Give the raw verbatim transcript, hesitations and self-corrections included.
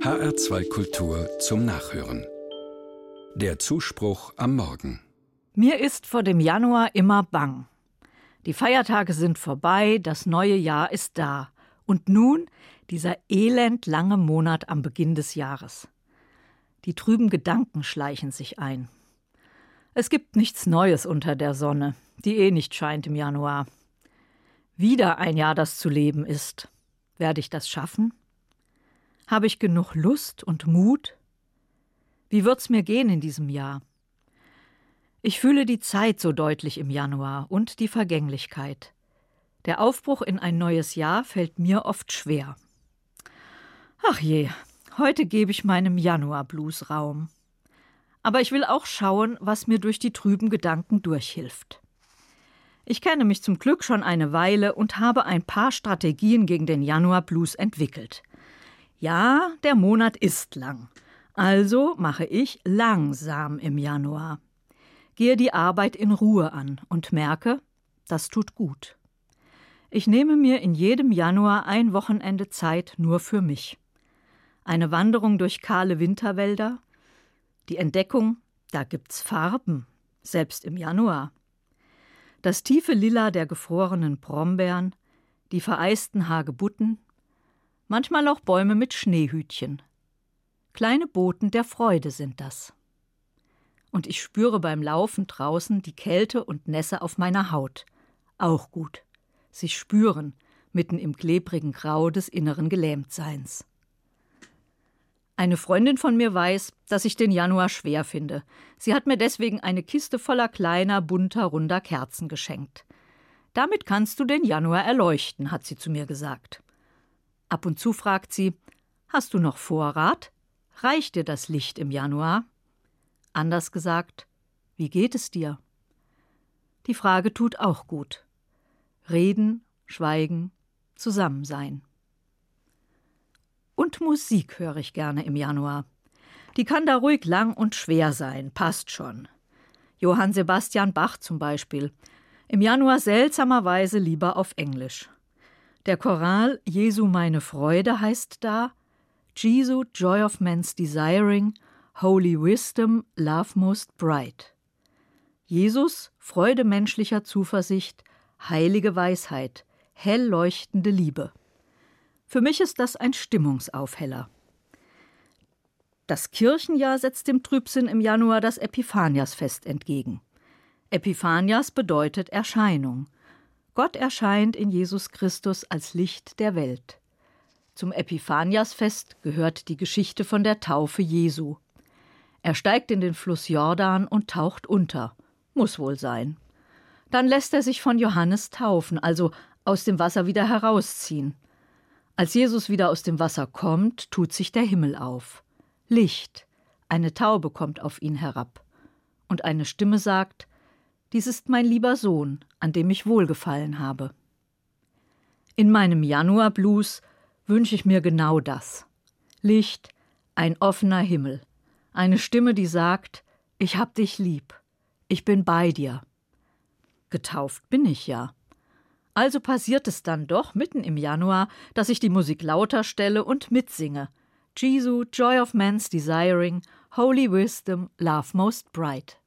H R zwei Kultur zum Nachhören. Der Zuspruch am Morgen. Mir ist vor dem Januar immer bang. Die Feiertage sind vorbei, das neue Jahr ist da. Und nun dieser elendlange Monat am Beginn des Jahres. Die trüben Gedanken schleichen sich ein. Es gibt nichts Neues unter der Sonne, die eh nicht scheint im Januar. Wieder ein Jahr, das zu leben ist. Werde ich das schaffen? Habe ich genug Lust und Mut? Wie wird's mir gehen in diesem Jahr? Ich fühle die Zeit so deutlich im Januar und die Vergänglichkeit. Der Aufbruch in ein neues Jahr fällt mir oft schwer. Ach je, heute gebe ich meinem Januar-Blues Raum. Aber ich will auch schauen, was mir durch die trüben Gedanken durchhilft. Ich kenne mich zum Glück schon eine Weile und habe ein paar Strategien gegen den Januar-Blues entwickelt. Ja, der Monat ist lang. Also mache ich langsam im Januar. Gehe die Arbeit in Ruhe an und merke, das tut gut. Ich nehme mir in jedem Januar ein Wochenende Zeit nur für mich. Eine Wanderung durch kahle Winterwälder, die Entdeckung, da gibt's Farben, selbst im Januar. Das tiefe Lila der gefrorenen Brombeeren, die vereisten Hagebutten, manchmal auch Bäume mit Schneehütchen. Kleine Boten der Freude sind das. Und ich spüre beim Laufen draußen die Kälte und Nässe auf meiner Haut. Auch gut. Sich spüren, mitten im klebrigen Grau des inneren Gelähmtseins. Eine Freundin von mir weiß, dass ich den Januar schwer finde. Sie hat mir deswegen eine Kiste voller kleiner, bunter, runder Kerzen geschenkt. Damit kannst du den Januar erleuchten, hat sie zu mir gesagt. Ab und zu fragt sie, hast du noch Vorrat? Reicht dir das Licht im Januar? Anders gesagt, wie geht es dir? Die Frage tut auch gut. Reden, schweigen, zusammen sein. Und Musik höre ich gerne im Januar. Die kann da ruhig lang und schwer sein, passt schon. Johann Sebastian Bach zum Beispiel. Im Januar seltsamerweise lieber auf Englisch. Der Choral Jesu meine Freude heißt da Jesu Joy of Man's Desiring, Holy Wisdom, Love Most Bright. Jesus, Freude menschlicher Zuversicht, heilige Weisheit, hell leuchtende Liebe. Für mich ist das ein Stimmungsaufheller. Das Kirchenjahr setzt dem Trübsinn im Januar das Epiphaniasfest entgegen. Epiphanias bedeutet Erscheinung. Gott erscheint in Jesus Christus als Licht der Welt. Zum Epiphaniasfest gehört die Geschichte von der Taufe Jesu. Er steigt in den Fluss Jordan und taucht unter. Muss wohl sein. Dann lässt er sich von Johannes taufen, also aus dem Wasser wieder herausziehen. Als Jesus wieder aus dem Wasser kommt, tut sich der Himmel auf. Licht, eine Taube kommt auf ihn herab. Und eine Stimme sagt, dies ist mein lieber Sohn, an dem ich wohlgefallen habe. In meinem Januar-Blues wünsche ich mir genau das. Licht, ein offener Himmel, eine Stimme, die sagt, ich hab dich lieb, ich bin bei dir. Getauft bin ich ja. Also passiert es dann doch mitten im Januar, dass ich die Musik lauter stelle und mitsinge. Jesu, Joy of Man's Desiring, Holy Wisdom, Love Most Bright.